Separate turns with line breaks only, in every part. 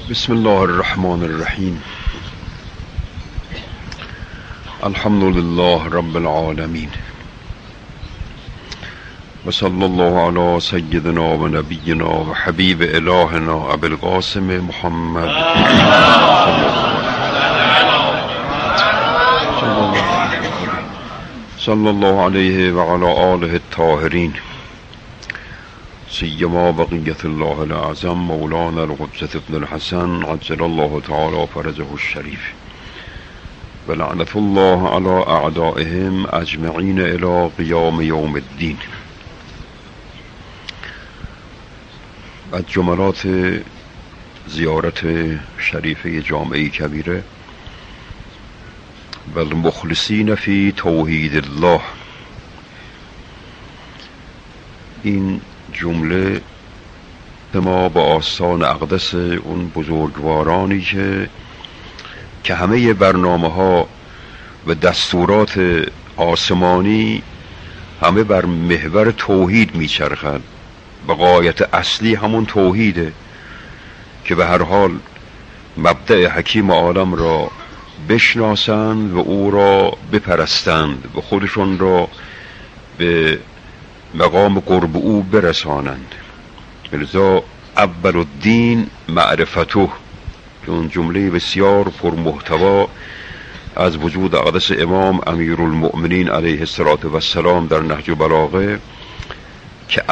بسم الله الرحمن الرحیم. الحمد لله رب العالمین و صلی الله علی سیدنا و نبینا و حبیب الهنا ابی القاسم محمد صلی الله علیه و علی آله الطاهرین، سیما بقیت الله العظم مولانا القدس ابن الحسن عجل الله تعالی فرجه الشریف و لعنت الله علی اعدائهم اجمعین الی قیام یوم الدین. از جملات زیارت شریفه جامعه کبیره: و المخلصین فی توحید الله. این جمله ما با آستان اقدس اون بزرگوارانی که همه برنامه ها و دستورات آسمانی همه بر محور توحید میچرخند و غایت اصلی همون توحیده که به هر حال مبدأ حکیم عالم را بشناسند و او را بپرستند و خودشون را به مقام قرب او برسانند. لذا اول الدین معرفته، که اون جمله بسیار پرمحتوا از وجود اقدس امام امیرالمؤمنین علیه السلام در نهج البلاغه که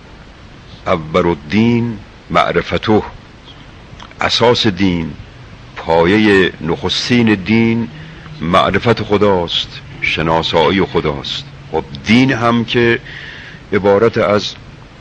اول الدین معرفته، اساس دین، پایه نخستین دین معرفت خداست، شناسایی خداست. و دین هم که عبارت از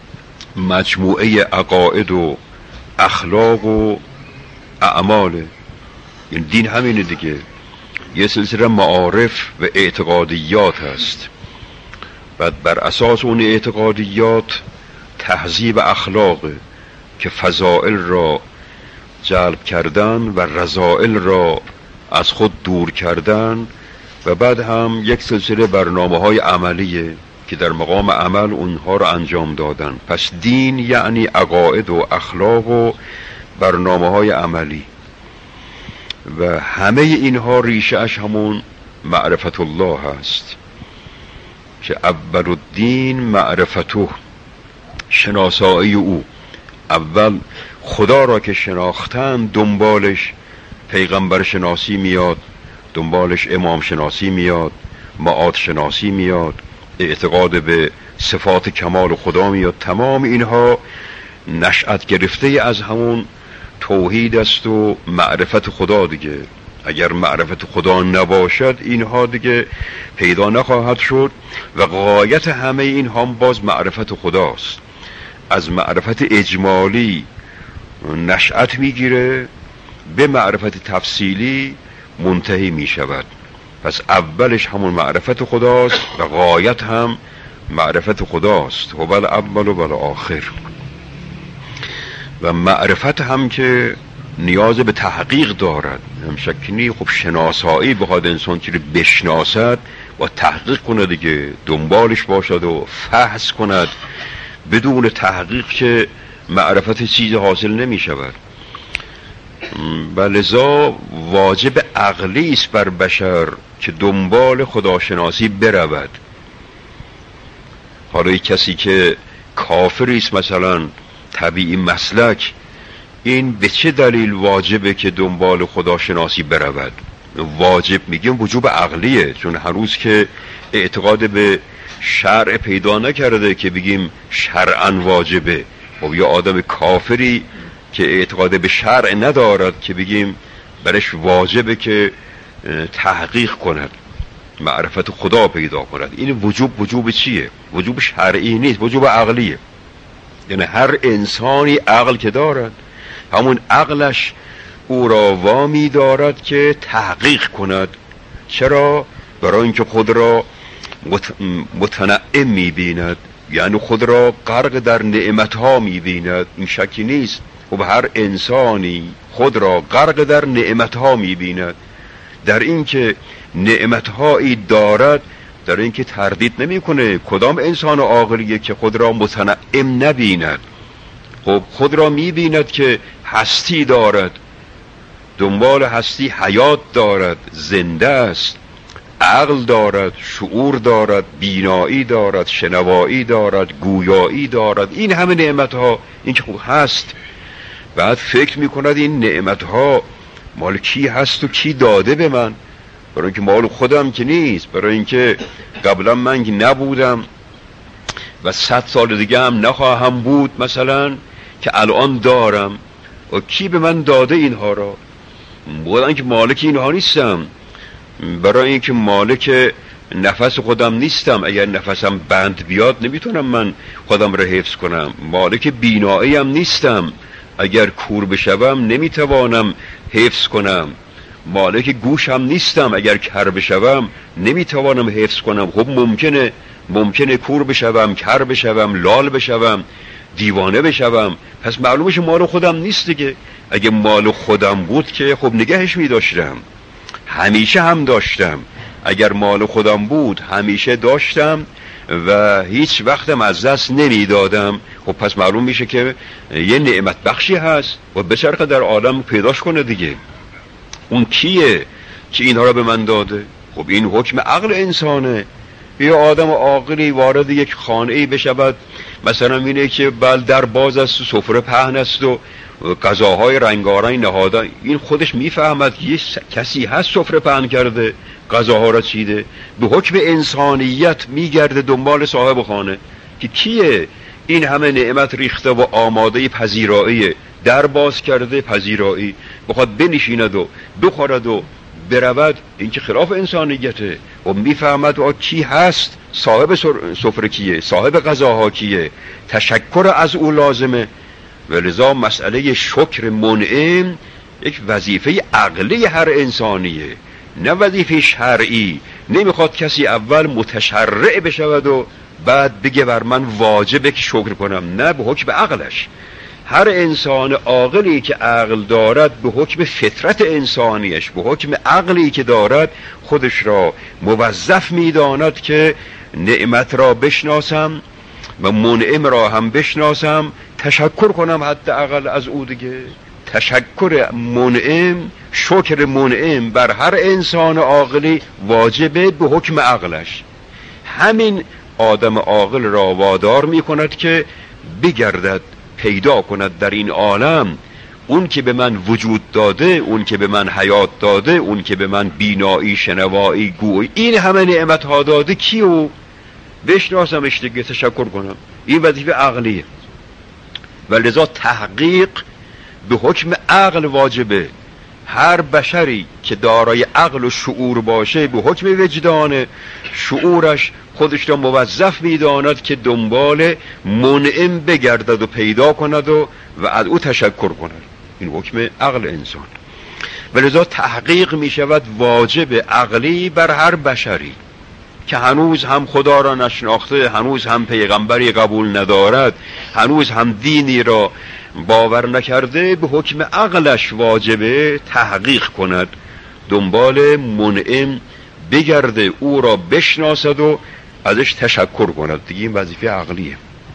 مجموعه عقاید و اخلاق و اعماله. این دین همینه دیگه، یه سلسله معارف و اعتقادیات هست. بعد بر اساس اون اعتقادیات تهذیب اخلاق که فضائل را جلب کردن و رذائل را از خود دور کردن، و بعد هم یک سلسله برنامه‌های عملیه که در مقام عمل اونها را انجام دادن. پس دین یعنی عقاید و اخلاق و برنامه‌های عملی، و همه اینها ریشه اش همون معرفت الله هست که اول الدین معرفته، شناسایی او. اول خدا را که شناختن دنبالش پیغمبر شناسی میاد، دنبالش امام شناسی میاد، معاد شناسی میاد، اعتقاد به صفات کمال خدا میاد. تمام اینها نشأت گرفته از همون توحید است و معرفت خدا دیگه. اگر معرفت خدا نباشد اینها دیگه پیدا نخواهد شد، و غایت همه اینها باز معرفت خداست. از معرفت اجمالی نشأت میگیره، به معرفت تفصیلی منتهی میشود. پس اولش همون معرفت خداست و غایت هم معرفت خداست. و بل اول و بل آخر. و معرفت هم که نیاز به تحقیق دارد، هم شکنی. خب شناسایی بخواد انسان که بشناسد و تحقیق کنه دیگه، دنبالش باشد و فحص کند. بدون تحقیق که معرفت چیز حاصل نمی شود. لذا واجب عقلی است بر بشر که دنبال خداشناسی برود. حالا کسی که کافری است، مثلا طبیعی مسلک، این به چه دلیل واجبه که دنبال خداشناسی برود؟ واجب میگیم وجوب عقلیه، چون هنوز که اعتقاد به شرع پیدا نکرده که بگیم شرعاً واجبه. خب یا آدم کافری که اعتقاد به شرع ندارد که بگیم برش واجبه که تحقیق کند، معرفت خدا پیدا کند. این وجوب چیه؟ وجوب شرعی نیست، وجوب عقلیه. یعنی هر انسانی عقل که دارد، همون عقلش او را وامی دارد که تحقیق کند. چرا؟ برای اینکه خود را متنعم می‌بیند، یعنی خود را غرق در نعمت‌ها می‌بیند. این شکی نیست. و هر انسانی خود را غرق در نعمت‌ها می‌بیند، در اینکه نعمت‌هایی دارد، در اینکه تردید نمی‌کنه. کدام انسان عاقلیه که خود را متنعم نبیند؟ خب خود را می‌بیند که هستی دارد، دنبال هستی حیات دارد، زنده است، عقل دارد، شعور دارد، بینایی دارد، شنوایی دارد، گویایی دارد. این همه نعمت ها این که خوب هست. بعد فکر میکند این نعمت ها مال کی هست و کی داده به من؟ برای اینکه مال خودم که نیست، برای اینکه قبلا من نبودم و 100 سال دیگه هم نخواهم بود مثلا، که الان دارم. و کی به من داده اینها را؟ بودن که مالک اینها نیستم، برای اینکه مالک نفس خودم نیستم. اگر نفسم بند بیاد نمیتونم من خودم را حفظ کنم. مالک بینایی هم نیستم، اگر کور بشوم نمیتوانم حفظ کنم. مالک گوشم نیستم، اگر کر بشوم نمیتوانم حفظ کنم. خب ممکنه کور بشوم، کر بشوم، لال بشوم، دیوانه بشوم. پس معلومه مال خودم نیست دیگه. اگه مال خودم بود که خب نگهش می‌داشتم، همیشه هم داشتم. اگر مال خودم بود همیشه داشتم و هیچ وقتم از دست نمیدادم. خب پس معلوم میشه که یه نعمت بخشی هست و بچرخه در عالم پیداش کنه دیگه. اون کیه که اینها را به من داده؟ خب این حکم عقل انسانه. یه آدم عاقلی وارد یک خانه‌ای بشود، مثلا اینه که بل در باز است و سفره پهن است و غذاهای رنگارنگ نهاده، این خودش میفهمد یه کسی هست سفره پهن کرده، غذاها را چیده. به حکم انسانیت میگرده دنبال صاحب خانه که کیه این همه نعمت ریخته و آماده پذیرایی، در باز کرده پذیرایی، بخواد بنشیند و بخورد و برود. این که خلاف انسانیته. و میفهمد و کی هست صاحب سفره کیه، صاحب غذاها کیه، تشکر از او لازمه. ولذا مسئله شکر منعم یک وظیفه عقلی هر انسانیه، نه وظیفه شرعی. نمیخواد کسی اول متشرع بشود و بعد بگه بر من واجبه که شکر کنم. نه، به حکم عقلش. هر انسان عاقلی که عقل دارد به حکم فطرت انسانیش، به حکم عقلی که دارد، خودش را موظف میداند که نعمت را بشناسم و منعم را هم بشناسم، تشکر کنم حداقل از او دیگه. تشکر منعم، شکر منعم بر هر انسان عاقلی واجبه به حکم عقلش. همین آدم عاقل را وادار می کند که بگردد پیدا کند در این عالم اون که به من وجود داده، اون که به من حیات داده، اون که به من بینایی، شنوایی، گویی، این همه نعمت ها داده، کیو بشناسمش دیگه، تشکر کنم. این وظیفه عقلیه. ولذا تحقیق به حکم عقل واجبه. هر بشری که دارای عقل و شعور باشه به حکم وجدان شعورش خودش را موظف میداند که دنبال منعم بگردد و پیدا کند و از او تشکر کند. این حکم عقل انسان. ولذا تحقیق می شود واجب عقلی بر هر بشری که هنوز هم خدا را نشناخته، هنوز هم پیغمبری قبول ندارد، هنوز هم دینی را باور نکرده، به حکم عقلش واجبه تحقیق کند، دنبال منعم بگرده، او را بشناسد و ازش تشکر کند دیگه. این وظیفه عقلیه.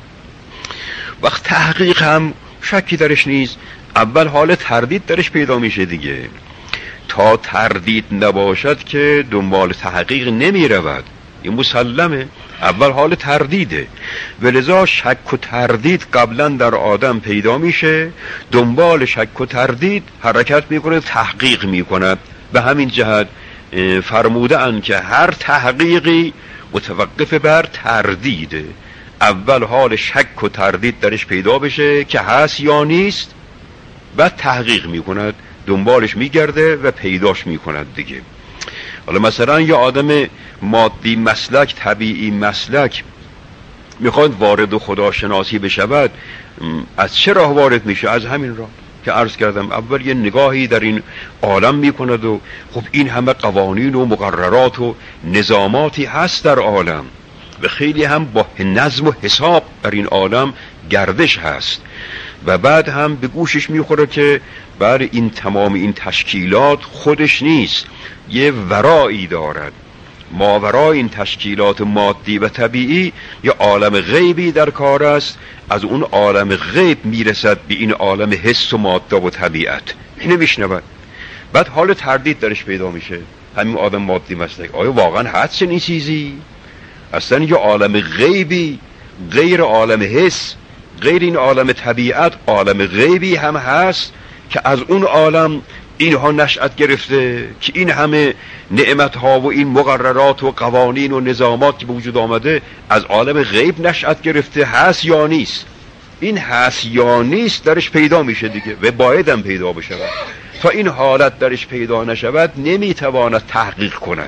وقت تحقیق هم شکی درش نیست، اول حال تردید درش پیدا میشه دیگه. تا تردید نباشد که دنبال تحقیق نمی رود، این مسلمه. اول حال تردیده. ولذا شک و تردید قبلا در آدم پیدا میشه، دنبال شک و تردید حرکت میکنه، تحقیق میکند. به همین جهت فرموده اند که هر تحقیقی متوقف بر تردیده. اول حال شک و تردید درش پیدا بشه که هست یا نیست، بعد تحقیق میکند، دنبالش میگرده و پیداش میکند دیگه. حالا مثلا یه آدم مادی مسلک، طبیعی مسلک میخواد وارد خداشناسی بشود، از چه راه وارد میشه؟ از همین راه که عرض کردم. اول یه نگاهی در این عالم میکند و خب این همه قوانین و مقررات و نظاماتی هست در عالم و خیلی هم با نظم و حساب در این عالم گردش هست و بعد هم به گوشش میخوره که بر این تمام این تشکیلات خودش نیست، یه ورایی دارد. ماورای این تشکیلات مادی و طبیعی یه عالم غیبی در کار است، از اون عالم غیب میرسد به این عالم حس و ماده و طبیعت. اینو میشنود، بعد حال تردید درش پیدا میشه. همین آدم مادی مسلک، آیا واقعا هست چنین چیزی؟ اصلا یه عالم غیبی غیر عالم حس، غیر این عالم طبیعت، عالم غیبی هم هست که از اون عالم اینها نشأت گرفته، که این همه نعمتها و این مقررات و قوانین و نظامات که به وجود آمده از عالم غیب نشأت گرفته. هست یا نیست؟ این هست یا نیست درش پیدا میشه دیگه و بایدم پیدا بشود. تا این حالت درش پیدا نشود نمیتواند تحقیق کند.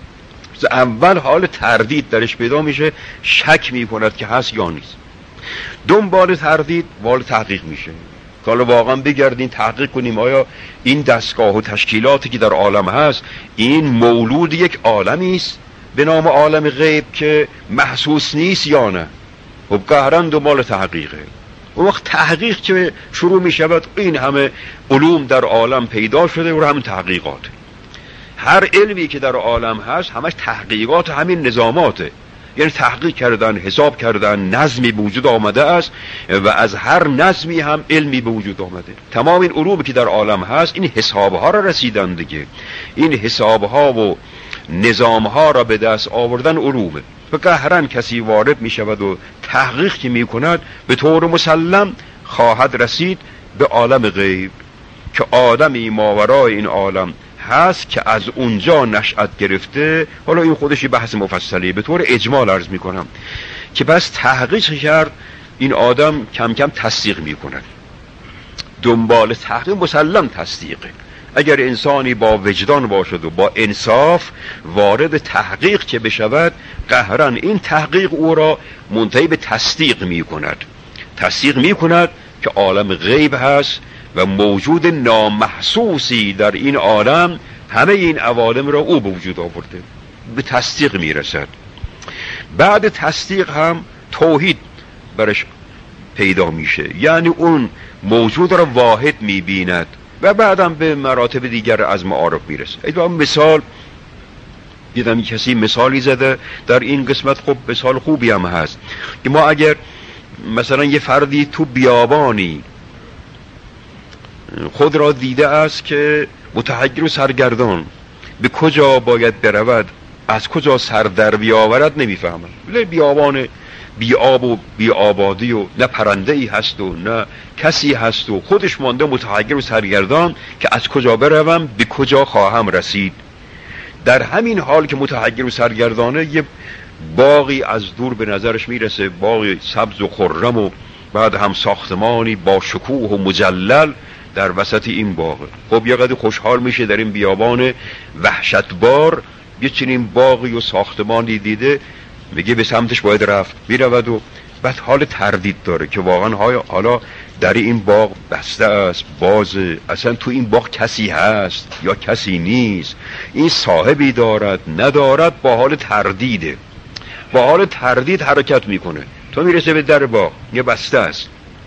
اول حال تردید درش پیدا میشه، شک میکند که هست یا نیست. دنبال تردید وارد تحقیق میشه. حالا واقعا بگردین تحقیق کنیم آیا این دستگاه و تشکیلاتی که در عالم هست این مولود یک عالمی است به نام عالم غیب که محسوس نیست یا نه؟ خب قهرن دنبال تحقیقه. اون وقت تحقیق که شروع می شود، این همه علوم در عالم پیدا شده و همین تحقیقات. هر علمی که در عالم هست همش تحقیقات همین نظاماته، یعنی تحقیق کردن، حساب کردن، نظمی به وجود آمده است و از هر نظمی هم علمی به وجود آمده. تمام این علومی که در عالم هست این حسابها را رسیدن دیگه. این حسابها و نظامها را به دست آوردن علومه و قهرن کسی وارد می شود و تحقیق که می کند به طور مسلم خواهد رسید به عالم غیب که آدمی ماورای این عالم هست که از اونجا نشأت گرفته. حالا این خودشی بحث مفصلی، به طور اجمال عرض می کنم که بس تحقیق کرد این آدم کم کم تصدیق می کند. دنبال تحقیق مسلم تصدیقه. اگر انسانی با وجدان باشد و با انصاف وارد تحقیق که بشود، قهرن این تحقیق او را منتهی به تصدیق می کند. تصدیق می کند که عالم غیب هست و موجود نامحسوسی در این عالم همه این عوالم را او به وجود آورده. به تصدیق می رسد. بعد تصدیق هم توحید برش پیدا میشه، یعنی اون موجود را واحد می بیند و بعدم به مراتب دیگر از معارف میرسه. اینا مثال دیدم کسی مثالی زده در این قسمت، خب مثال خوبی هم هست که ما اگر مثلا یه فردی تو بیابانی خود را دیده است که متحیر و سرگردان، به کجا باید برود، از کجا سر در بیاورد نمیفهمد. بیابان بی آب و بی آبادی و نه پرنده ای هست و نه کسی هست و خودش مانده متحیر و سرگردان که از کجا بروم، به کجا خواهم رسید. در همین حال که متحیر و سرگردانه یه باغی از دور به نظرش میرسه، باغی سبز و خرم و بعد هم ساختمانی با شکوه و مجلل در وسط این باغه. خب یه قدر خوشحال میشه در این بیابان وحشتبار یه چنین باغی و ساختمانی دیده، میگه به سمتش باید رفت. میرود و بعد حال تردید داره که واقعا حالا در این باغ بسته است، بازه، اصلا تو این باغ کسی هست یا کسی نیست، این صاحبی دارد ندارد. با حال تردیده، با حال تردید حرکت میکنه تا میرسه به در باغ، یه بسته است.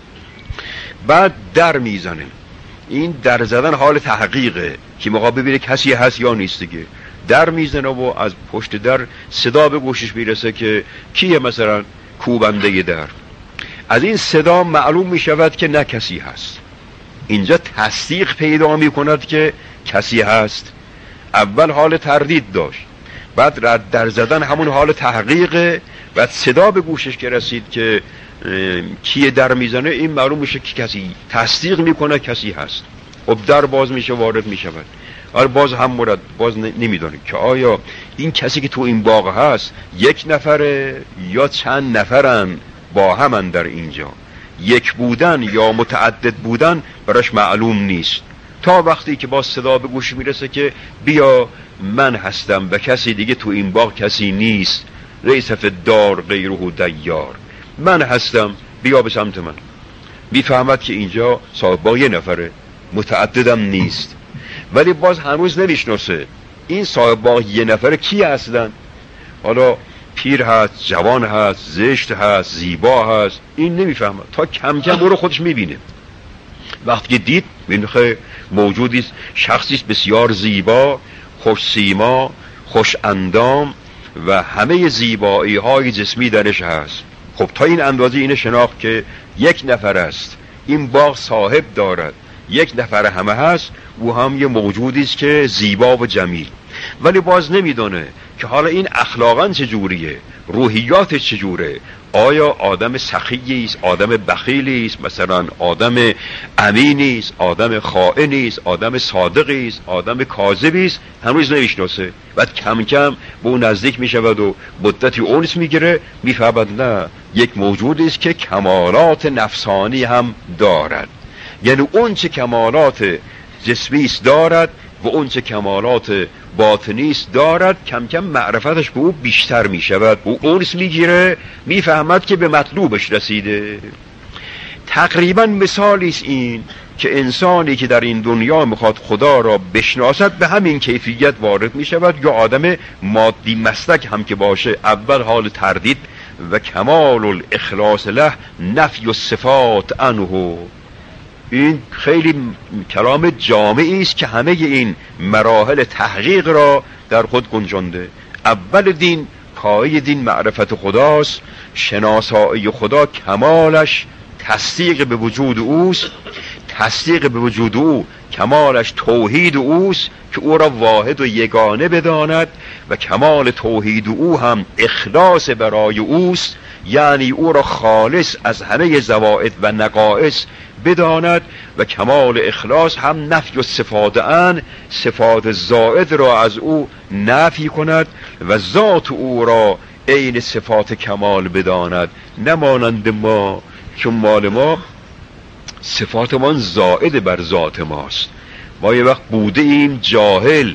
بعد در میزنه. این در زدن حال تحقیقه که موقع ببینه کسی هست یا نیست دیگه. در میزنه و از پشت در صدا به گوشش میرسه که کیه، مثلا کوبنده در. از این صدا معلوم میشود که نه کسی هست. اینجا تصدیق پیدا میکند که کسی هست. اول حال تردید داشت، بعد رد در زدن همون حال تحقیقه، بعد صدا به گوشش که رسید که کیه در میزنه، این معلوم میشه که کسی تصدیق میکنه کسی هست. خب در باز میشه، وارد میشود. آره باز هم مرد، باز نمیدونه که آیا این کسی که تو این باغ هست یک نفره یا چند نفرن با همن در اینجا. یک بودن یا متعدد بودن براش معلوم نیست، تا وقتی که باز صدا به گوش میرسه که بیا من هستم و کسی دیگه تو این باغ کسی نیست. لیس فی الدار غیره دیار، من هستم، بیا به سمت من. میفهمد که اینجا صاحب باغ یه نفره، متعددم نیست. ولی باز هنوز نمیشناسه این صاحب باغ یه نفره کی هستن. حالا پیر هست، جوان هست، زشت هست، زیبا هست، این نمیفهمه تا کم کم او رو خودش میبینه. وقتی که دید بینخه موجودی شخصی بسیار زیبا، خوش سیما، خوش اندام، و همه زیبایی های جسمی درش هست. خب تا این اندازه این شناخت که یک نفر است، این باغ صاحب دارد، یک نفر همه هست، او هم یه موجودی است که زیبا و جمیل، ولی باز نمیدونه که حالا این اخلاقا چجوریه، روحیاتش چجوره، آیا آدم سخیی است، آدم بخیلی است، مثلا آدم امینی است، آدم خائنی است، آدم صادقی است، آدم کاذبی است، هنوز نمیشناسه. بعد کم کم به اون نزدیک میشود و مدتی اونس میگیره، میفهمد نه، یک موجودی است که کمالات نفسانی هم دارد. یعنی اون چه کمالات جسمی است دارد و اون چه کمالات باطنی است دارد، کم کم معرفتش به او بیشتر می شود، او اونس می گیره، می فهمد که به مطلوبش رسیده. تقریبا مثالی است این که انسانی که در این دنیا میخواد خدا را بشناسد به همین کیفیت وارد می شود، یا آدم مادی مسلک هم که باشه، اول حال تردید و کمال الاخلاص له نفی الصفات عنه. این خیلی کلام جامعی است که همه این مراحل تحقیق را در خود گنجانده. اول دین، پایه دین معرفت خداست، شناسایی خدا کمالش تصدیق به وجود اوست، تصدیق به وجود او کمالش توحید اوست که او را واحد و یگانه بداند، و کمال توحید او هم اخلاص برای اوست، یعنی او را خالص از همه زوائد و نقائص بداند، و کمال اخلاص هم نفی الصفات عنه، صفات زائد را از او نفی کند و ذات او را عین صفات کمال بداند. نمانند ما، چون مال ما صفاتمان زائد بر ذات ماست. ما یه وقت بوده ایم جاهل،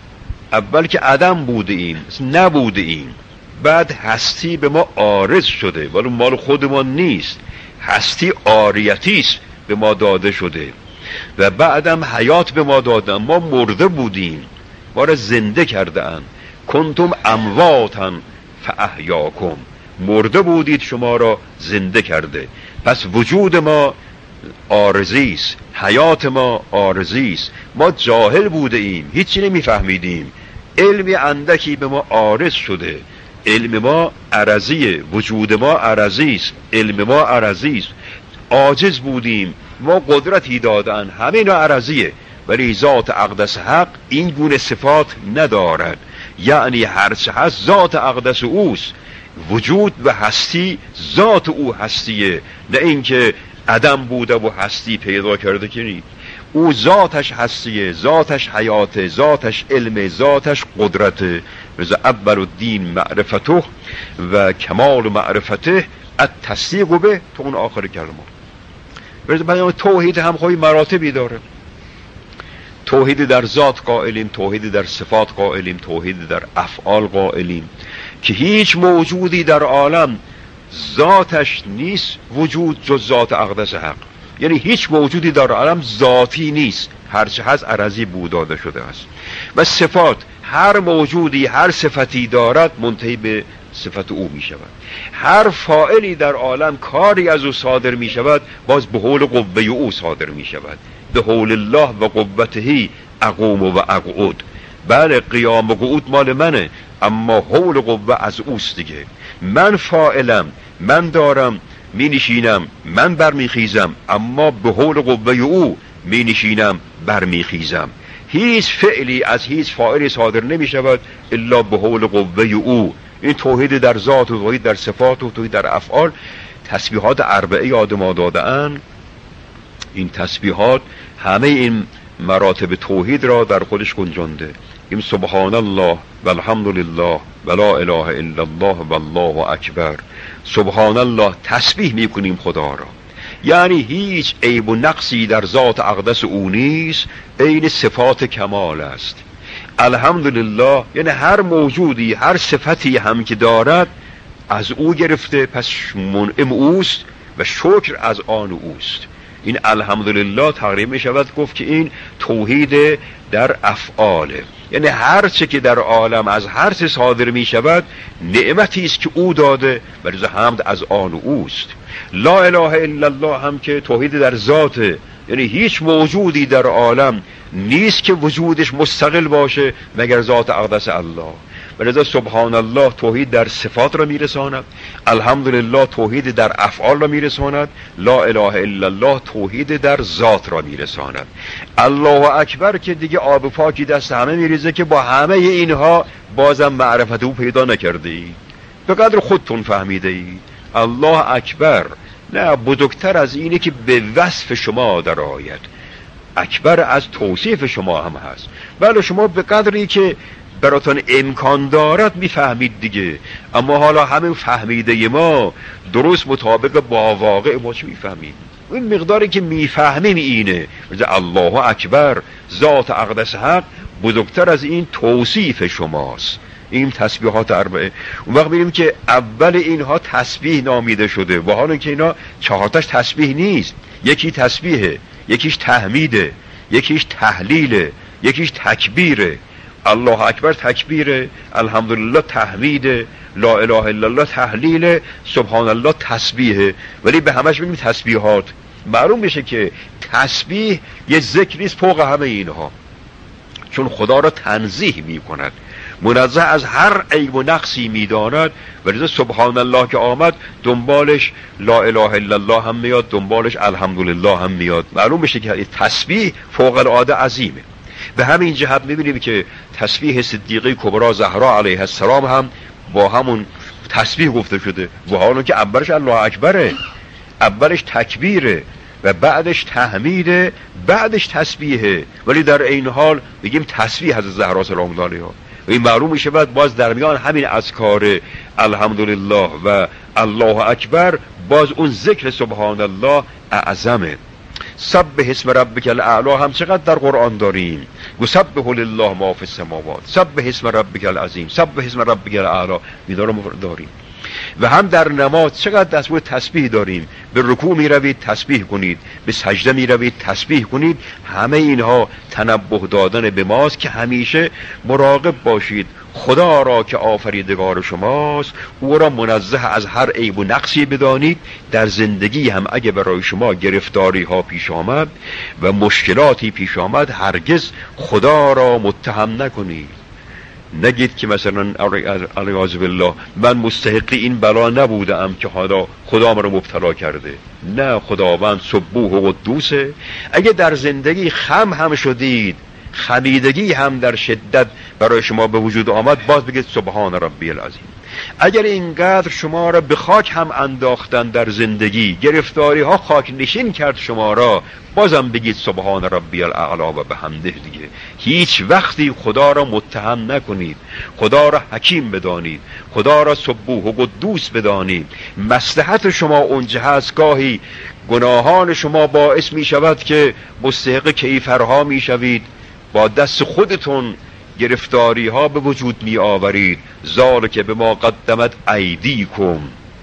اول که عدم بوده ایم، نبوده ایم، بعد هستی به ما عارض شده، ولی مال خودمان نیست، هستی عاریتی است به ما داده شده، و بعدم حیات به ما دادن. ما مرده بودیم، ما را زنده کردن. کنتم امواتا فاحیاکم، مرده بودید شما را زنده کرده. پس وجود ما عارضی است، حیات ما عارضی است. ما جاهل بوده ایم، هیچی نمیفهمیدیم، علمی اندکی به ما عارض شده، علم ما عرضیه، وجود ما عرضی است، علم ما عرضی است. عاجز بودیم، ما قدرتی دادن، همه اینا عرضیه، ولی ذات اقدس حق این گونه صفات ندارد. یعنی هرچه هست ذات اقدس اوست، وجود و هستی ذات او هستیه، نه اینکه عدم بوده و هستی پیدا کرده که نیست. او ذاتش هستیه، ذاتش حیاته، ذاتش علم، ذاتش قدرته. وذا اول الدین معرفته و کمال معرفته التصدیق به، تو اون آخر کلمه. وذا توحید هم خواهی مراتبی داره. توحید در ذات قائلیم، توحید در صفات قائلیم، توحید در افعال قائلیم، که هیچ موجودی در عالم ذاتش نیست وجود جز ذات اقدس حق. یعنی هیچ موجودی در عالم ذاتی نیست، هرچه هست عرضی بود داده شده است. و صفات، هر موجودی هر صفتی دارد منتهی به صفت او می شود. هر فاعلی در عالم کاری از او صادر می شود، باز به حول قوه او صادر می شود. به حول الله و قوته اقوم و اقعد. بله، قیام و قعود مال منه، اما حول قوه از اوست دیگه. من فاعلم، من دارم می نشینم، من برمی خیزم، اما به حول قوه او می نشینم، برمی خیزم. هیچ فعلی از هیچ فاعلی صادر نمی شود الا به حول قوه او. این توحید در ذات و توحید در صفات و توحید در افعال. تسبیحات اربعه یاد ما داده‌اند. این تسبیحات همه این مراتب توحید را در خودش گنجانده. این سبحان الله و الحمد لله و لا اله الا الله و الله اکبر. سبحان الله، تسبیح میکنیم خدا را، یعنی هیچ عیب و نقصی در ذات اقدس او نیست، عین صفات کمال است. الحمدلله، یعنی هر موجودی هر صفتی هم که دارد از او گرفته، پس منعم اوست و شکر از آن اوست. این الحمدلله تقریبا می شود گفت که این توحید در افعاله، یعنی هر چه که در عالم از هر چه صادر می شود نعمتی است که او داده و رضا حمد از آن اوست. لا اله الا الله هم که توحید در ذاته، یعنی هیچ موجودی در عالم نیست که وجودش مستقل باشه مگر ذات اقدس الله. ولذا سبحان الله توحید در صفات را میرساند، الحمدلله توحید در افعال را میرساند، لا اله الا الله توحید در ذات را میرساند. الله اکبر که دیگه آب پاکی دست همه میریزه که با همه اینها بازم معرفت او پیدا نکرده اید، به قدر خودتون فهمیده اید. الله اکبر نه بزرگتر از اینه که به وصف شما در آید، اکبر از توصیف شما هم هست. بله شما به قدری که براتون امکان دارد میفهمید دیگه، اما حالا همین فهمیده ما درست مطابق با واقع ما چی میفهمیم؟ این مقداری که میفهمیم اینه. الله اکبر، ذات اقدس حق بزرگتر از این توصیف شماست. این تسبیحات اربعه. اون وقت می‌بینیم که اول اینها تسبیح نامیده شده، و حالا که اینا 4 تاش تسبیح نیست، یکی تسبیحه، یکیش تحمیده، یکیش تهلیله، یکیش تکبیره. الله اکبر تکبیره، الحمدلله تحمیده، لا اله الا الله تهلیله، سبحان الله تسبیحه. ولی به همش میگیم تسبیحات. معلوم میشه که تسبیح یه ذکری است فوق همه اینها، چون خدا را تنزیه میکند، منزه از هر عیب و نقصی میداند. ولذا سبحان الله که آمد دنبالش لا اله الا الله هم میاد، دنبالش الحمدلله هم میاد. معلوم میشه که تسبیح فوق العاده عظیمه. به همین جهت میبینیم که تسبیح صدیقه کبرا زهرا علیه السلام هم با همون تسبیح گفته شده، و حالا که اولش الله اکبره، اولش تکبیره و بعدش تحمیده، بعدش تسبیحه، ولی در این حال بگیم تسبیح از زهرا سلام الله علیها. و این معلوم میشه باز در میان همین اذکار الحمدلله و الله اکبر باز اون ذکر سبحان الله اعظمه. سبح اسم ربک الاعلی هم چقدر در قرآن داریم، یسبح لله ما فی السماوات، سبح اسم ربک العظیم، سبح اسم ربک الاعلی داریم. و هم در نماز چقدر دستور تسبیح داریم، به رکوع می روید تسبیح کنید، به سجده می روید تسبیح کنید. همه اینها تنبه دادن به ماست که همیشه مراقب باشید خدا را که آفریدگار شماست، او را منزه از هر عیب و نقصی بدانید. در زندگی هم اگه برای شما گرفتاری ها پیش آمد و مشکلاتی پیش آمد، هرگز خدا را متهم نکنید. نگید که مثلا علیاذ بالله من مستحق این بلا نبودم که حالا خدا مرا مبتلا کرده. نه، خداوند سبوح و قدوسه. اگه در زندگی خم هم شدید، خمیدگی هم در شدت برای شما به وجود آمد، باز بگید سبحان ربی العظیم. اگر اینقدر شما را به خاک هم انداختن در زندگی، گرفتاری ها خاک نشین کرد شما را، بازم بگید سبحان ربی الاعلی و بحمده دیگه. هیچ وقتی خدا را متهم نکنید، خدا را حکیم بدانید، خدا را سبوح و قدوس بدانید. مصلحت شما اونجا هست، گاهی گناهان شما باعث می شود که مستحق کیفرها می شوید، با دست خودتون گرفتاری ها به وجود می آورید. ذالک بما قدمت ایدیکم،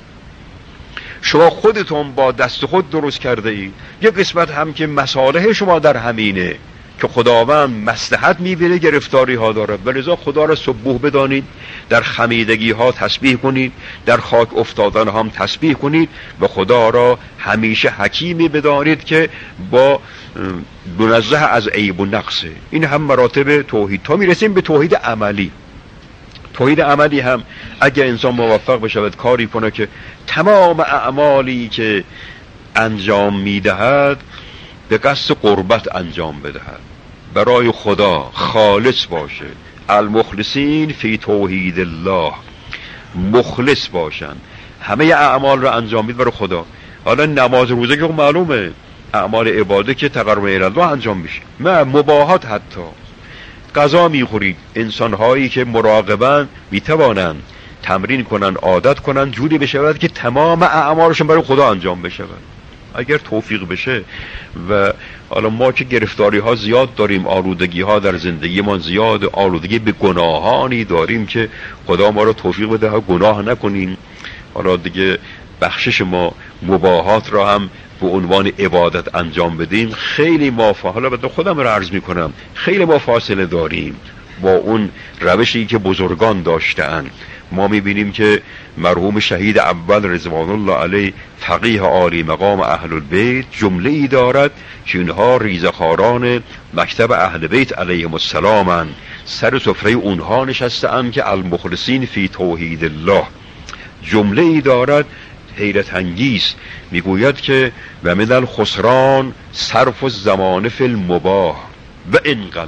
شما خودتون با دست خود درست کرده اید. یک قسمت هم که مصالح شما در همینه که خداوند مصلحت میبینه گرفتاری ها داره، ولذا خدا را سبوح بدانید، در خمیدگی ها تسبیح کنید، در خاک افتادن هم تسبیح کنید، و خدا را همیشه حکیمی بدانید که با منزه از عیب و نقصه. این هم مراتب توحید. تا میرسیم به توحید عملی. توحید عملی هم اگر انسان موفق بشود کاری کنه که تمام اعمالی که انجام میدهد به قصد قربت انجام بدهد، برای خدا خالص باشه، المخلصین فی توحید الله، مخلص باشن، همه اعمال رو انجام میده برای خدا. حالا نماز روزه که معلومه اعمال عباده که تقرب الی الله انجام میشه، نه مباحات، حتی غذا میخورید. انسان هایی که مراقبن میتوانند تمرین کنن، عادت کنن، جوری بشود که تمام اعمالشون برای خدا انجام بشود، اگر توفیق بشه. و حالا ما که گرفتاری ها زیاد داریم، آلودگی ها در زندگی ما زیاد، آلودگی به گناهانی داریم که خدا ما رو توفیق بده گناه نکنیم. حالا دیگه بخشش ما مباحات را هم به عنوان عبادت انجام بدیم. خیلی ما حالا بعد خودم رو عرض میکنم، خیلی ما فاصله داریم با اون روشی که بزرگان داشتن. ما میبینیم که مرحوم شهید اول رضوان الله علیه، فقیه عالی مقام اهل البیت، جمله ای دارد که اینها ریزخاران مکتب اهل بیت علیهم السلامند. سر سفره اونها نشسته‌ام که المخلصین فی توحید الله. جمله ای دارد حیرت انگیز، میگوید که و من الخسران صرف الزمان فی المباح و ان قل.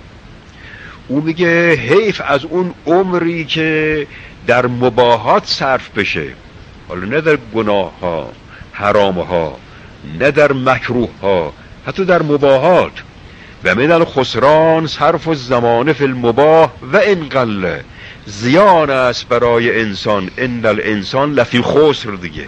او میگه حیف از اون عمری که در مباحات صرف بشه، حالا نه در گناه ها حرام ها، نه در مکروه ها، حتی در مباحات. و من الخسران صرف الزمان فی المباح و ان قل. زیان است برای انسان، ان الانسان لفی خسر دیگه.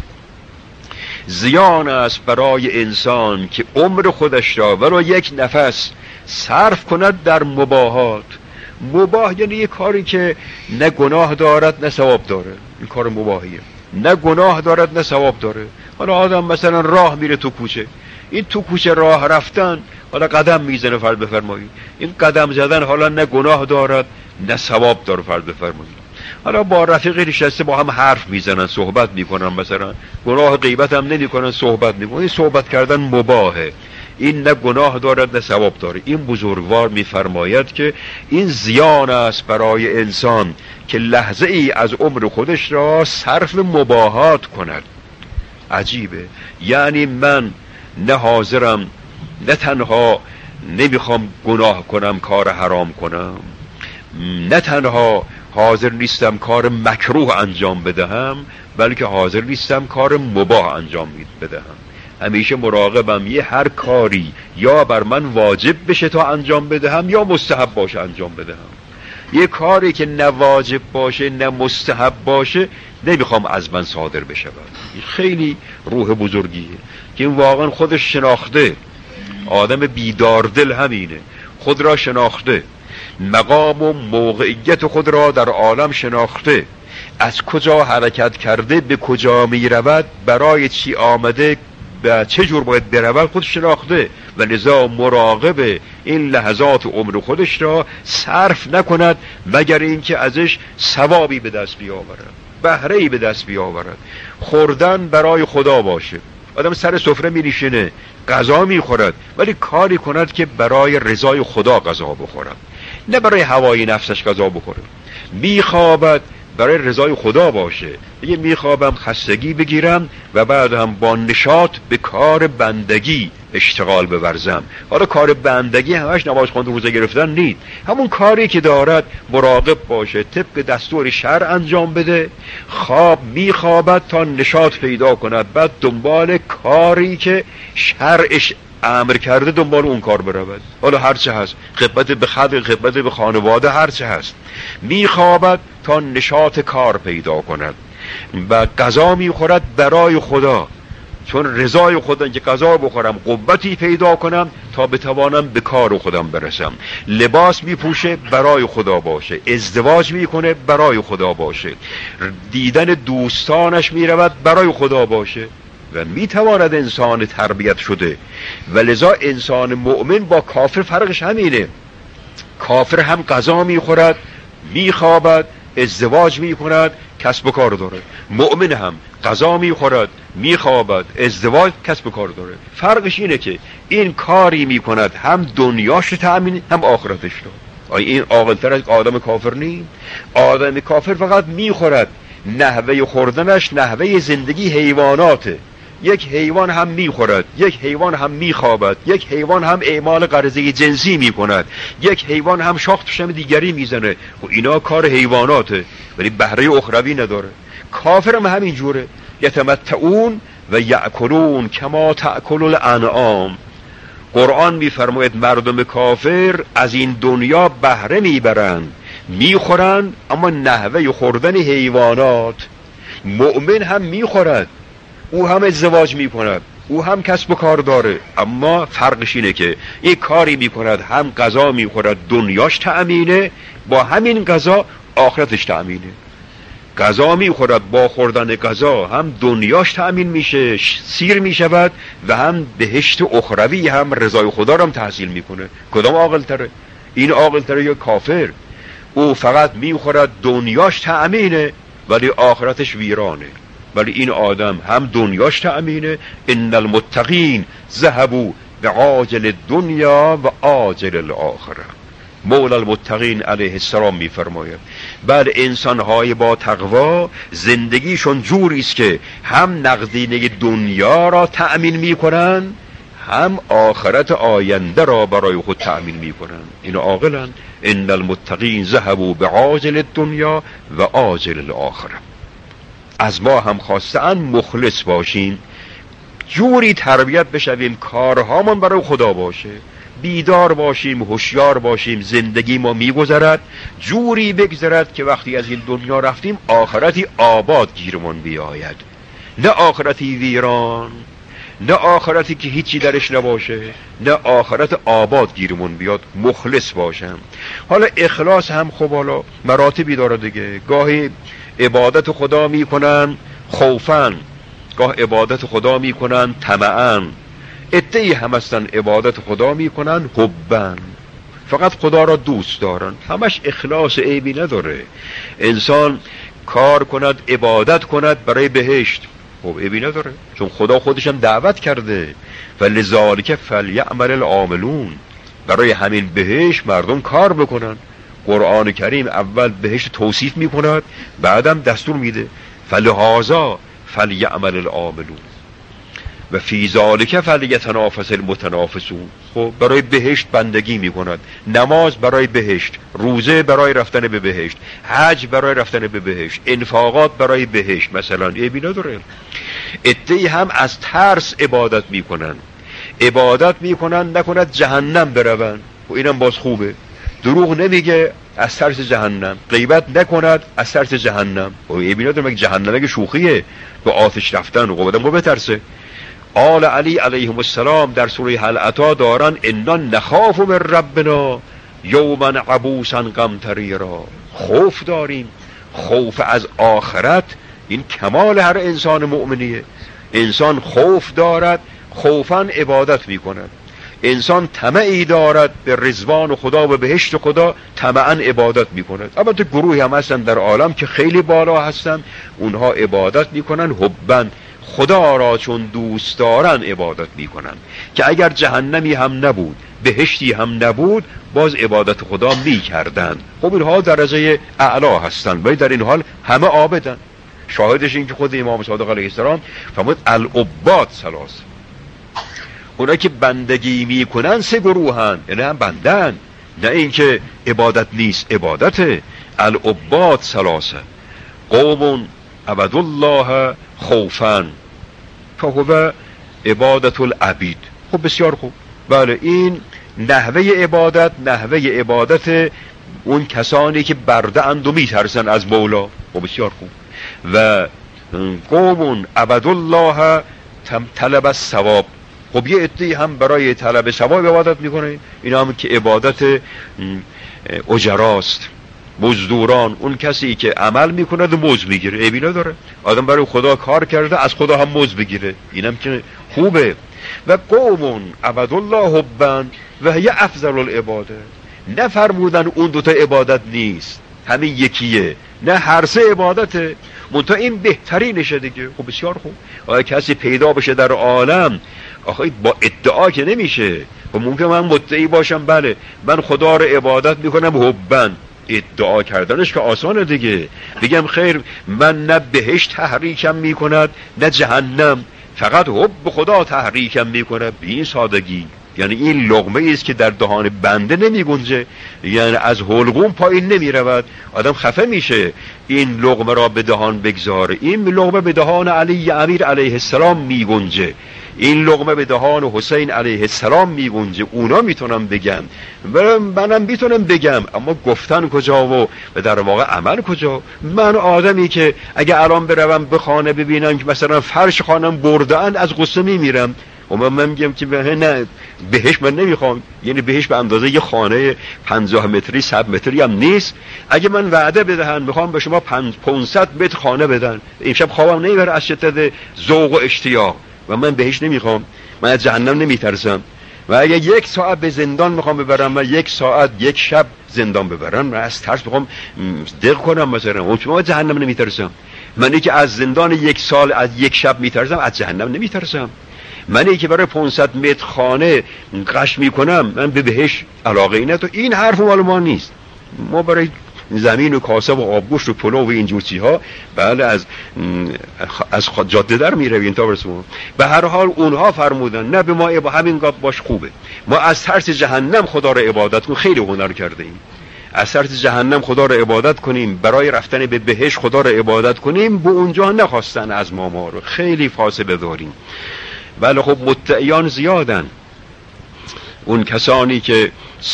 زیان است برای انسان که عمر خودش را ولو یک نفس صرف کند در مباحات. مباح یعنی یه کاری که نه گناه دارد نه ثواب داره، این کار مباحیه. نه گناه دارد نه ثواب داره. حالا آدم مثلا راه میره تو کوچه، این تو کوچه راه رفتن، حالا قدم میزنه، فرض بفرمایید این قدم زدن حالا نه گناه دارد نه ثواب داره، فرض بفرمایید حالا با رفیقی نشسته با هم حرف میزنن، صحبت میکنن، مثلا گناه غیبت هم نمیکنن، صحبت میکنن، این صحبت کردن مباحه، این نه گناه دارد نه ثواب داره. این بزرگوار میفرماید که این زیان است برای انسان که لحظه ای از عمر خودش را صرف مباحات کند. عجیبه، یعنی من نه حاضرم، نه تنها نمیخوام گناه کنم، کار حرام کنم، نه تنها حاضر نیستم کار مکروه انجام بدهم، بلکه حاضر نیستم کار مباح انجام بدهم. همیشه مراقبم یه هر کاری یا بر من واجب بشه تا انجام بدهم یا مستحب باشه انجام بدهم. یه کاری که نه واجب باشه نه مستحب باشه نمیخوام از من صادر بشه. خیلی روح بزرگیه که این واقعا خودش شناخته. آدم بیداردل همینه، خود را شناخته، مقام و موقعیت خود را در عالم شناخته، از کجا حرکت کرده، به کجا می رود، برای چی آمده، به چه جور باید برود، خود شناخته و لذا مراقب این لحظات عمر خودش را صرف نکند مگر اینکه ازش ثوابی به دست بیاورد، بهره‌ای به دست بیاورد. خوردن برای خدا باشه، آدم سر سفره می نشینه غذا می خورد، ولی کاری کند که برای رضای خدا غذا بخورد، نه برای هوای نفسش غذا بخوره. می خوابد برای رضای خدا باشه، دیگه می خوابم خستگی بگیرم و بعد هم با نشاط به کار بندگی اشتغال بورزم. حالا کار بندگی همش نماز خواندن روزه گرفتن نیست، همون کاری که دارد مراقب باشه، طبق دستور شرع انجام بده. خواب می خوابد تا نشاط پیدا کند، بعد دنبال کاری که شرعش امر کرده دنبال اون کار برود، حالا هر چه هست، خدمت به خلق، خدمت به خانواده، هر چه هست. میخوابد تا نشاط کار پیدا کند و غذا میخورد برای خدا، چون رضای خدا که غذا بخورم قوتی پیدا کنم تا بتوانم به کار خودم برسم. لباس میپوشه برای خدا باشه، ازدواج میکنه برای خدا باشه، دیدن دوستانش میرود برای خدا باشه و میتواند انسان تربیت شده. و لذا انسان مؤمن با کافر فرقش همینه. کافر هم غذا میخورد، میخوابد، ازدواج میکند، کسب و کار داره. مؤمن هم غذا میخورد، میخوابد، ازدواج، کسب و کار داره. فرقش اینه که این کاری میکند هم دنیاش تأمین هم آخرتش رو. آیا این عاقل‌تر از آدم کافر نیست؟ آدم کافر فقط میخورد، نحوه خوردنش نحوه زندگی حیواناته. یک حیوان هم میخورد، یک حیوان هم میخوابد، یک حیوان هم اعمال غریزه جنسی میکند، یک حیوان هم شاخ تو شم دیگری میزنه. و اینا کار حیواناته ولی بهره اخروی نداره. کافر هم همین جوره، یتمتعون و یأکلون کما تأکل الانعام. قرآن میفرماید مردم کافر از این دنیا بهره میبرند، میخورند، اما نحوه خوردن حیوانات. مؤمن هم میخورد، او هم ازدواج میکند، او هم کسب و کار داره، اما فرقش اینه که یک کاری میکند، هم غذا میخورد، دنیاش تأمینه، با همین غذا آخرتش تأمینه. غذا میخورد، با خوردن غذا هم دنیاش تأمین میشه، سیر میشود و هم بهشت اخروی، هم رضای خدا رو هم تحصیل میکنه. کدام عاقل تره؟ این عاقل تره یا کافر؟ او فقط میخورد، دنیاش تأمینه ولی آخرتش ویرانه. ولی این آدم هم دنیاش تأمینه. ان المتقین ذهبوا بعاجل الدنیا و آجل الاخره. مولا المتقین علیه السلام میفرماید بله انسانهای با تقوا زندگیشون جوری است که هم نقدینه دنیا را تأمین میکنن هم آخرت آینده را برای خود تأمین میکنن. اینو عاقلن. ان المتقین ذهبوا بعاجل الدنیا و آجل الاخره. از ما هم خواستن مخلص باشیم، جوری تربیت بشویم کارهامون برای خدا باشه، بیدار باشیم، هوشیار باشیم، زندگی ما میگذرد جوری بگذرد که وقتی از این دنیا رفتیم آخرتی آباد گیرمون بیاید، نه آخرتی ویران، نه آخرتی که هیچی درش نباشه، نه آخرت آباد گیرمون بیاد. مخلص باشم. حالا اخلاص هم خب حالا مراتبی داره دیگه. گاهی عبادت خدا میکنن خوفن، گاه عبادت خدا میکنن طمعن، عده‌ای هم هستن عبادت خدا میکنن حبن، فقط خدا را دوست دارن. همش اخلاص، عیبی نداره. انسان کار کند عبادت کند برای بهشت، خب عیبی نداره، چون خدا خودشم دعوت کرده فلذالک فلیعمل العاملون، برای همین بهشت مردم کار بکنن. قرآن کریم اول بهشت توصیف میکند، بعدم دستور میده فلهذا فلیعمل العاملون و فی ذالک فلیتنافس المتنافسون. خب برای بهشت بندگی میکند، نماز برای بهشت، روزه برای رفتن به بهشت، حج برای رفتن به بهشت، انفاقات برای بهشت مثلا، عیبی نداره. عده‌ای هم از ترس عبادت میکنن، عبادت میکنن نکند جهنم بروند، و اینم باز خوبه. دروغ نمیگه از ترس جهنم، غیبت نکند از ترس جهنم، و عیبی نداره. مگه جهنم اگه شوخیه به آتش رفتن، و آدم بترسه. آل علی علیهم السلام در سوره هل اتی دارن انا نخاف من ربنا یوما عبوسا قمطریرا. خوف داریم، خوف از آخرت این کمال هر انسان مؤمنیه. انسان خوف دارد، خوفا عبادت میکند. انسان طمعی دارد به رضوان خدا و بهشت خدا، طمعا عبادت میکند. البته گروهی هم هستن در عالم که خیلی بالا هستن، اونها عبادت میکنن حبن، خدا را چون دوست دارن عبادت میکنن، که اگر جهنمی هم نبود بهشتی هم نبود باز عبادت خدا میکردن. خب اینها درجه اعلا هستن، ولی در این حال همه عابدن. شاهدش این که خود امام صادق علیه السلام فرمود العباد ثلاث، اونا که بندگی میکنن سه گروهن، یعنی هم بندن، نه اینکه عبادت نیست، عبادته. العباد ثلاثه قوم عبد الله خوفا فهو عبادت العبید. خب بسیار خوب، بله این نحوه عبادت اون کسانی که برده اند و میترسن از مولا. خب بسیار خوب. و قوم عبد الله طلب الثواب. خب یه عده‌ای هم برای طلب ثواب عبادت میکنه، اینا هم که عبادت اجراست، مزدوران، اون کسی که عمل میکنه و مزد میگیره، عیبی نداره. آدم برای خدا کار کرده از خدا هم مزد بگیره، اینم که خوبه. و قوم عبد الله حبا و هی افضل العباده. نفرمودن اون دوتا عبادت نیست، همین یکیه، نه هر سه عبادته، منتها این بهترینشه دیگه. خب بسیار خوب. آیا کسی پیدا بشه در عالم، آخه با ادعا که نمیشه. و ممکن من مدعی باشم بله من خدا رو عبادت میکنم حبا، ادعا کردنش که آسانه دیگه. بگم خیر من نه بهشت تحریکم میکند نه جهنم، فقط حب خدا تحریکم میکنه، به این سادگی. یعنی این لقمه است که در دهان بنده نمی گنجه، یعنی از حلقوم پایین نمی رود، آدم خفه میشه این لقمه را به دهان بگذاره. این لقمه به دهان علی امیر علیه السلام می گنجه، این لقمه به دهان حسین علیه السلام می گنجه. اونا میتونم بگم، منم میتونم بگم، اما گفتن کجا و در واقع عمل کجا؟ من آدمی که اگه الان بروم به خانه ببینم که مثلا فرش خانم برده‌اند از غصه میمیرم. و من میگم که نه بهش من نمیخوام، یعنی بهش به اندازه یه خانه 50 متری 100 متری هم نیست. اگه من وعده بدهن میخوام به شما 500 متر خانه بدن، امشب خوابم نمیبره از شدت ذوق و اشتیاق، و من بهش نمیخوام. من از جهنم نمیترسم. و اگه 1 ساعت به زندان میخوام ببرم و 1 ساعت 1 شب زندان ببرم، من از ترس میخوام دق کنم مثلا، اون شما جهنم نمیترسم. منی که از زندان 1 سال از 1 شب میترسم، از جهنم نمیترسم. منی که برای 500 متر خانه قش میکنم من به بهش علاقه ای ندارم. این حرف مال ما نیست. ما برای زمین و کاسه و آبگوشت و پلو و اینجور چیزها بله از جاده در میرویم تا برسیم. به هر حال اونها فرمودن نه به ما با همین قاب باش خوبه، ما از ترس جهنم خدا رو عبادت کنیم. خیلی هنر کرده ایم، از ترس جهنم خدا رو عبادت کنیم، برای رفتن به بهشت خدا رو عبادت کنیم. به اونجا نخواستن از ما رو، خیلی فاصله داریم. ولی خب مدعیان زیادن، اون کسانی که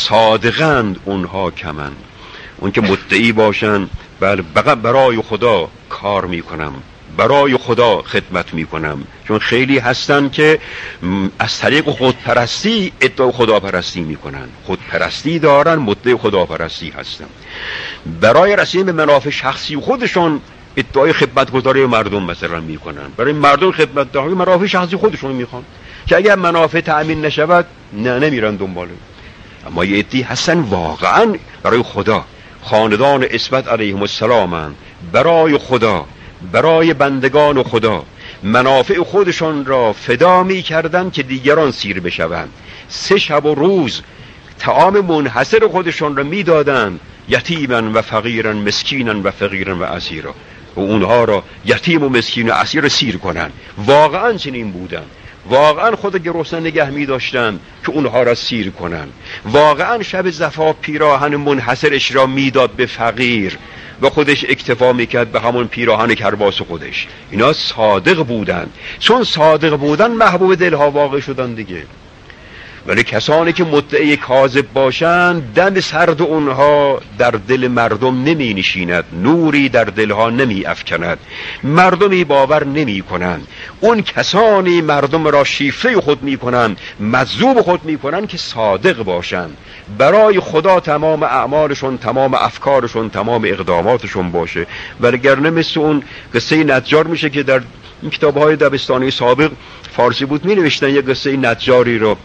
صادقند اونها کمند. اون که مدعی باشن بله برای خدا کار میکنم، برای خدا خدمت میکنم، چون خیلی هستن که از طریق خودپرستی ادعای خداپرستی میکنن، خودپرستی دارن، مدعی خداپرستی هستن. برای رسیدن به منافع شخصی خودشون ادعای خدمتگزاری مردم مثلا میکنن، برای مردم خدمت داری منافع شخصی خودشون میخوان که اگر منافع تأمین نشود نمیرن دنباله. اما یه عده‌ای هستن واقعا برای خدا، خاندان عصمت علیهم السلام، برای خدا، برای بندگان خدا منافع خودشان را فدا می کردن که دیگران سیر بشوند. 3 شب و روز طعام منحصر خودشان را می دادن، یتیما و فقیرا، مسکینا و فقیرا و اسیرا، و اونها را یتیم و مسکین و اسیر سیر کنن. واقعا چنین بودن، واقعا خود گرسنه نگه می داشتن که اونها را سیر کنن. واقعا شب زفاف پیراهن منحصرش را میداد به فقیر و خودش اکتفا میکرد به همون پیراهن کرباس خودش. اینا صادق بودن، چون صادق بودن محبوب دلها واقع شدن دیگه. ولی کسانی که مدعی کاذب باشند دم سرد اونها در دل مردم نمی نشیند، نوری در دلها نمی افکند، مردمی باور نمی کنند. اون کسانی مردم را شیفته خود می کنند، مجذوب خود می کنند که صادق باشند، برای خدا تمام اعمالشون، تمام افکارشون، تمام اقداماتشون باشه. وگرنه مثل اون قصه نجار میشه که در این کتاب‌های دبستانی سابق فارسی بود می نوشتن یه قصه نجاری رو.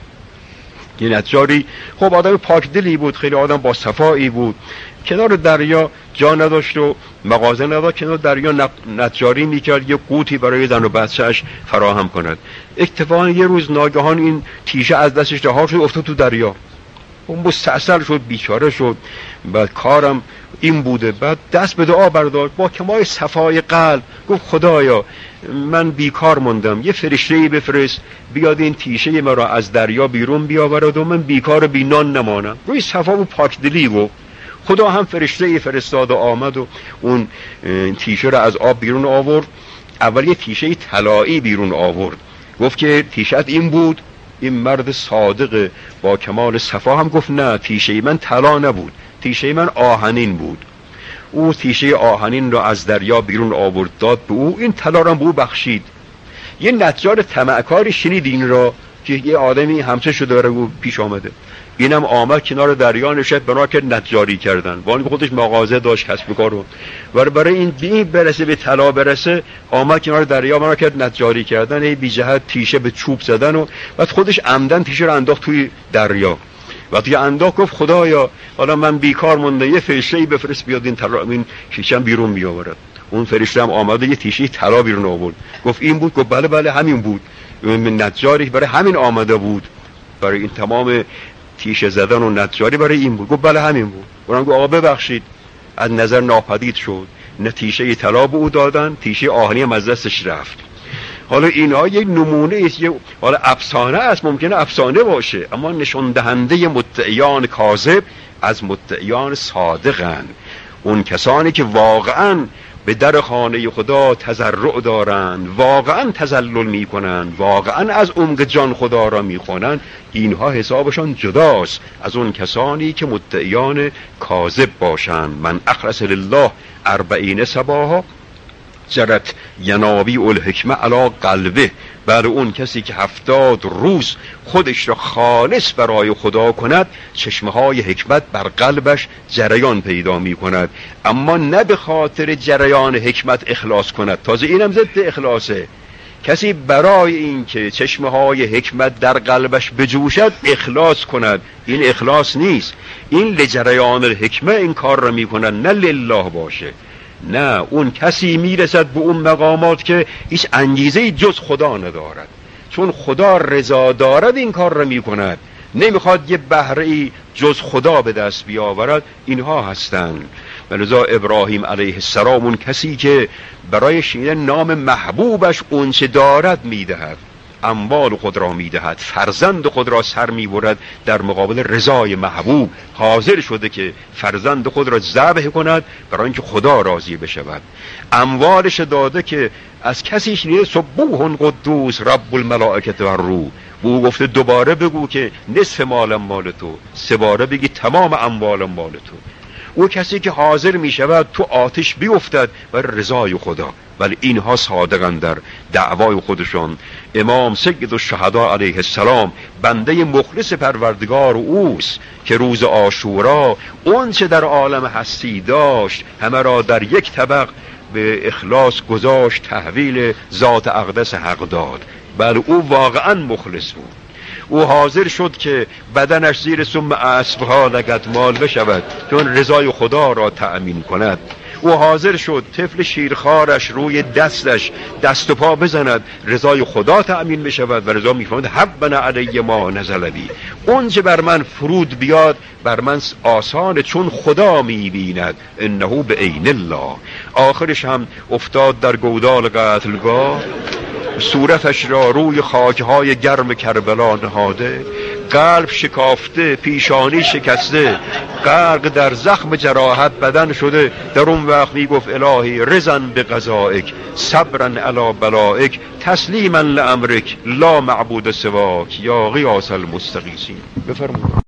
یه نجاری خب آدم پاک دلی بود، خیلی آدم با صفایی بود، کنار دریا جا نداشت و مغازه نداشت، کنار دریا نجاری میکرد یه قوتی برای زن و بچه‌اش فراهم کند. اتفاقا یه روز ناگهان این تیشه از دستش رها شد، افتاد تو دریا. اون مستعصل شد، بیچاره شد. بعد کارم این بوده، بعد دست به دعا برداشت با کمال صفای قلب، گفت خدایا من بیکار موندم، یه فرشته‌ای بفرست بیاد این تیشه مرا از دریا بیرون بیاورد و من بیکار و بی نان نمانم. روی صفا و پاکدلی گفت. خدا هم فرشته‌ای فرستاد و آمد و اون تیشه را از آب بیرون آورد. اول یه تیشه طلایی بیرون آورد، گفت که تیشت این بود. این مرد صادق با کمال صفا هم گفت نه، تیشه من طلا نبود، تیشه من آهنین بود. او تیشه آهنین را از دریا بیرون آورد داد به او، این طلا را به او بخشید. یه نجار طمعکاری شنید این را که یه آدمی همسه شده برای او پیش آمده، اینم آمد کنار دریا نشست، بنا کرد نجاری کردن. ولی خودش مغازه داشت، کسب و کار رو، برای این برسه به طلا برسه آمد کنار دریا، بنا کرد نجاری کردن. ای بی جهت تیشه به چوب زدن و بعد خودش عمدن تیشه رو انداخت توی دریا. وقتی انداخت گفت خدایا حالا من بیکار مونده، یه فرشته‌ای بفرست بیاد این طلا، این تیشه‌ام بیرون بیاورد. اون فرشته هم آمد یه تیشه طلا بیرون آورد. گفت این بود؟ گفت بله همین بود. نجاری برای همین آمده بود، برای این تمام تیشه زدن و نجاری برای این بود. گفت بله همین بود. اونم گفت آقا ببخشید، از نظر ناپدید شد، نه تیشه طلا به او دادن، تیشه آهنی هم از دستش رفت. حالا اینها یک نمونه است، حالا افسانه است، ممکنه افسانه باشه، اما نشان دهنده مدعیان کاذب از مدعیان صادقند. اون کسانی که واقعاً به در خانه خدا تضرع دارند، واقعاً تذلل میکنند، واقعاً از عمق جان خدا را میخوانند، اینها حسابشان جداست از اون کسانی که مدعیان کاذب باشند. من اخلص لله 40 صباحا جرت ینابی الحکمه علی قلبه. برای اون کسی که 70 روز خودش را خالص برای خدا کند، چشمه های حکمت بر قلبش جریان پیدا می کند، اما نه به خاطر جریان حکمت اخلاص کند. تازه اینم ضد اخلاصه. کسی برای این که چشمه های حکمت در قلبش بجوشد اخلاص کند، این اخلاص نیست. این لجریان الحکمه این کار را می کند، نه لله باشه. نه، اون کسی میرسد به اون مقامات که هیچ انگیزه جز خدا ندارد. چون خدا رضا دارد این کار را میکند، نمیخواد یه بهره‌ای جز خدا به دست بیاورد. اینها هستند. ولذا ابراهیم علیه السلام اون کسی که برای شنیدن نام محبوبش اونچه دارد میدهد، اموال خود را میدهد، فرزند خود را سر میبرد در مقابل رضای محبوب، حاضر شده که فرزند خود را ذبح کند برای اینکه خدا راضی بشود. اموالش داده که از کسی شنیده سبوح قدوس رب الملائکه و الروح، او گفته دوباره بگو که نصف مالم مال تو، سه باره بگی تمام اموالم مال تو. او کسی که حاضر می شود تو آتش بیفتد برای رضای خدا. ولی اینها صادقند در دعوای خودشان. امام سید الشهدا علیه السلام بنده مخلص پروردگار اوست که روز عاشورا اون چه در عالم هستی داشت همه را در یک طبق به اخلاص گذاشت، تحویل ذات اقدس حق داد. بله او واقعا مخلص بود. او حاضر شد که بدنش زیر سم اسبها لگدمال بشود چون رضای خدا را تأمین کند. او حاضر شد طفل شیرخوارش روی دستش دست و پا بزند رضای خدا تأمین بشود و رضا میفهمد حبنا علی ما نزل بی، اون چه بر من فرود بیاد بر من آسانه چون خدا میبیند، انه به عین الله. آخرش هم افتاد در گودال قتلگاه، صورتش را روی خاکهای گرم کربلا نهاده، قلب شکافته، پیشانی شکسته، غرق در زخم جراحت بدن شده. در اون وقت میگفت الهی رضا به قضائک، صبرا علی بلائک، تسلیما لامرک، لا معبود سواک، یا غیاث المستغیثین. بفرمایید.